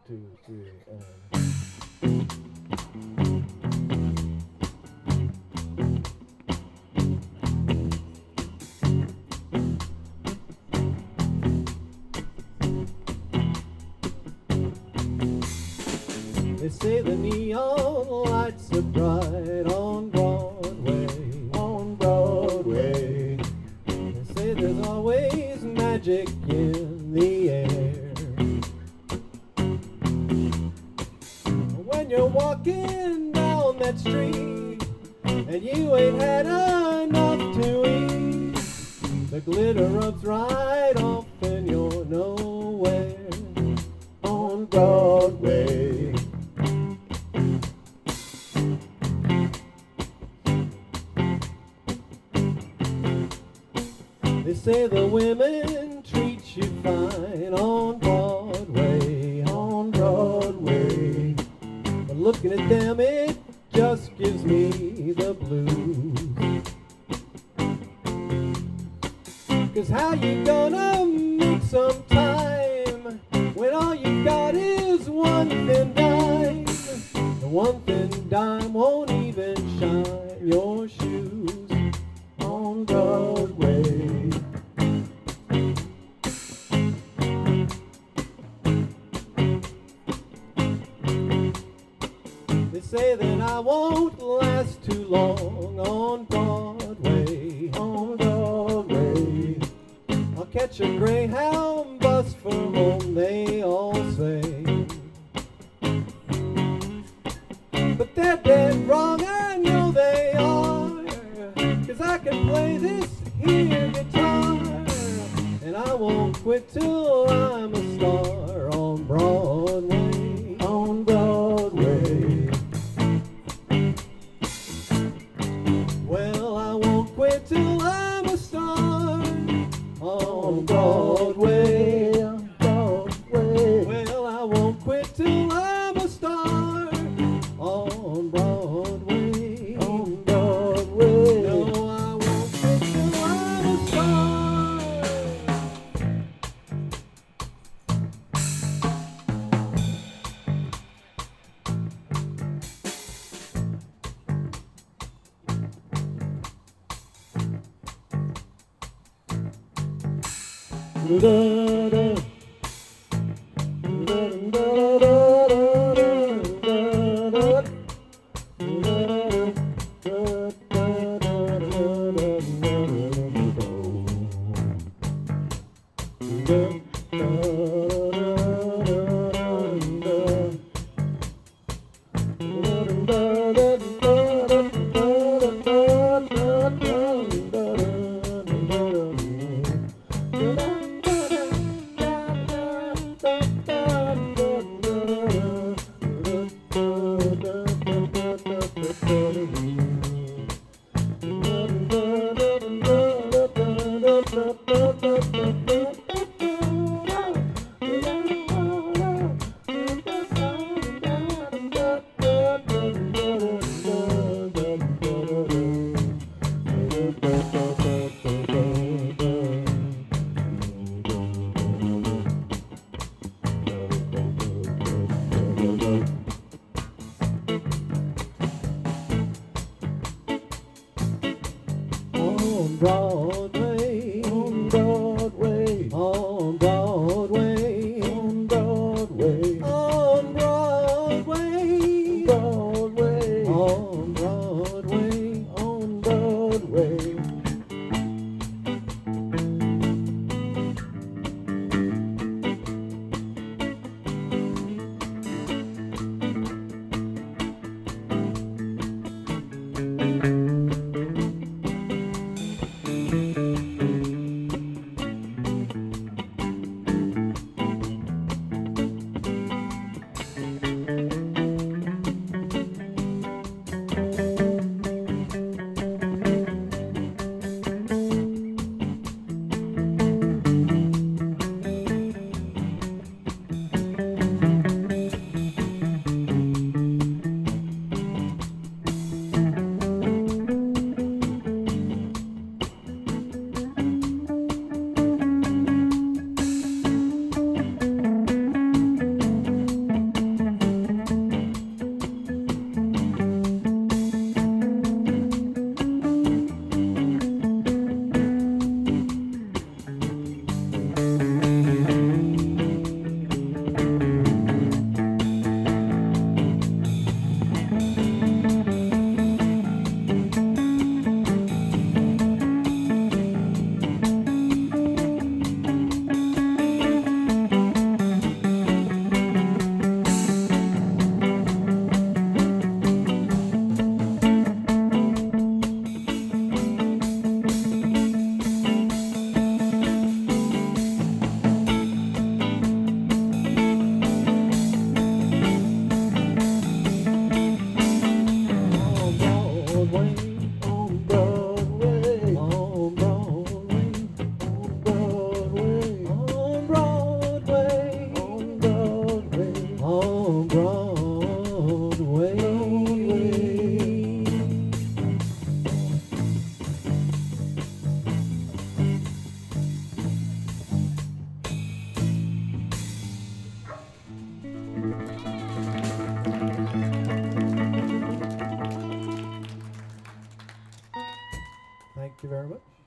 2, 3, They say the neon lights are bright on Broadway, on Broadway. They say there's always magic in the air. When you're walking down that street and you ain't had enough to eat, the glitter rubs right off and you're nowhere on Broadway. They say the women treat you fine on Broadway, on Broadway. But looking at them, it just gives me the blues. 'Cause how you gonna make some time when all you got is one thin dime? The one thin dime won't even shine your shoes on Broadway. They say that I won't last too long on Broadway, on Broadway. I'll catch a Greyhound bus for home, they all say. But they're dead wrong, I know they are, 'cause I can play this here guitar, and I won't quit till I'm a star on Broadway, on Broadway. Well, I won't quit till I'm a star on Broadway, Broadway. Well, I won't quit till I'm a star on Broadway, on Broadway. No, I won't quit till I'm a star. Da-da-da. On Broadway, on Broadway, on Broadway, on Broadway, on Broadway, Broadway, on Broadway, on Broadway. Thank you very much.